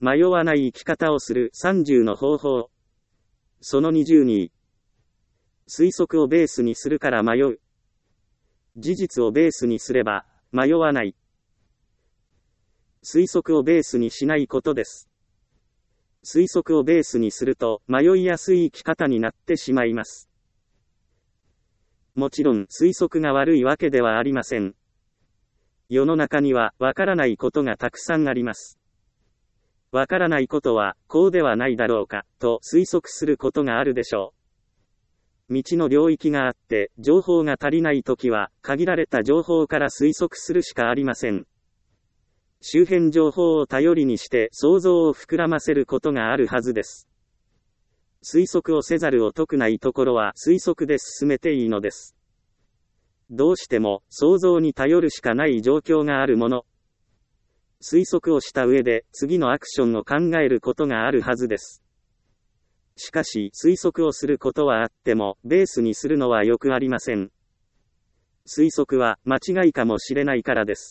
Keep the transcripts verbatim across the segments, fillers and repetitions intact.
迷わない生き方をするさんじゅうの方法。そのにじゅうに。推測をベースにするから迷う。事実をベースにすれば、迷わない。推測をベースにしないことです。推測をベースにすると、迷いやすい生き方になってしまいます。もちろん、推測が悪いわけではありません。世の中には、わからないことがたくさんあります。わからないことは、こうではないだろうか、と推測することがあるでしょう。未知の領域があって、情報が足りないときは、限られた情報から推測するしかありません。周辺情報を頼りにして想像を膨らませることがあるはずです。推測をせざるを得ないところは推測で進めていいのです。どうしても想像に頼るしかない状況があるもの。推測をした上で次のアクションを考えることがあるはずです。しかし推測をすることはあってもベースにするのはよくありません。推測は間違いかもしれないからです。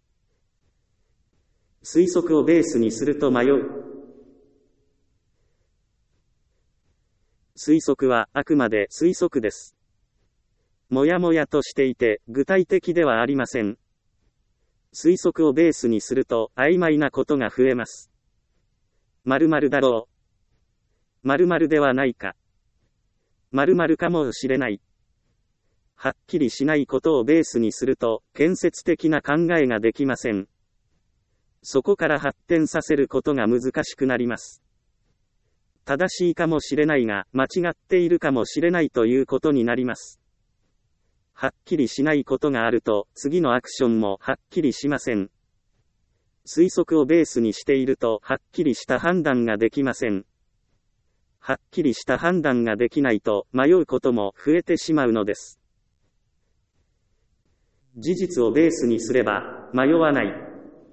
推測をベースにすると迷う。推測はあくまで推測です。もやもやとしていて具体的ではありません。推測をベースにすると曖昧なことが増えます。〇〇だろう。〇〇ではないか。〇〇かもしれない。はっきりしないことをベースにすると建設的な考えができません。そこから発展させることが難しくなります。正しいかもしれないが、間違っているかもしれないということになります。はっきりしないことがあると、次のアクションもはっきりしません。推測をベースにしていると、はっきりした判断ができません。はっきりした判断ができないと、迷うことも増えてしまうのです。事実をベースにすれば、迷わない。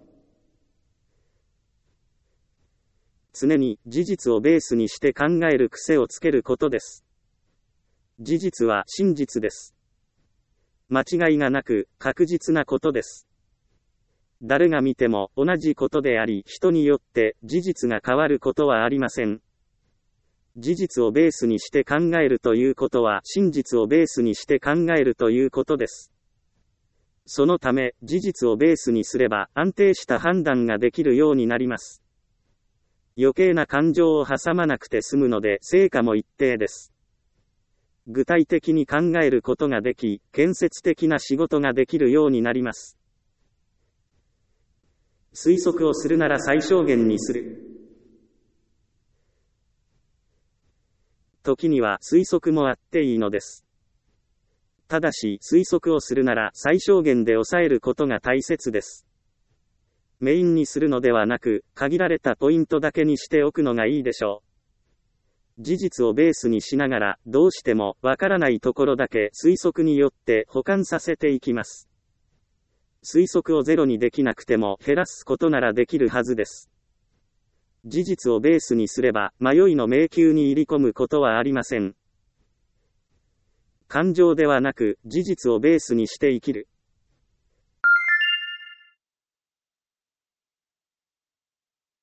常に事実をベースにして考える癖をつけることです。事実は真実です。間違いがなく確実なことです。誰が見ても同じことであり、人によって事実が変わることはありません。事実をベースにして考えるということは真実をベースにして考えるということです。そのため、事実をベースにすれば安定した判断ができるようになります。余計な感情を挟まなくて済むので成果も一定です。具体的に考えることができ、建設的な仕事ができるようになります。推測をするなら最小限にする。時には推測もあっていいのです。ただし推測をするなら最小限で抑えることが大切です。メインにするのではなく、限られたポイントだけにしておくのがいいでしょう。事実をベースにしながら、どうしてもわからないところだけ推測によって補完させていきます。推測をゼロにできなくても減らすことならできるはずです。事実をベースにすれば、迷いの迷宮に入り込むことはありません。感情ではなく、事実をベースにして生きる。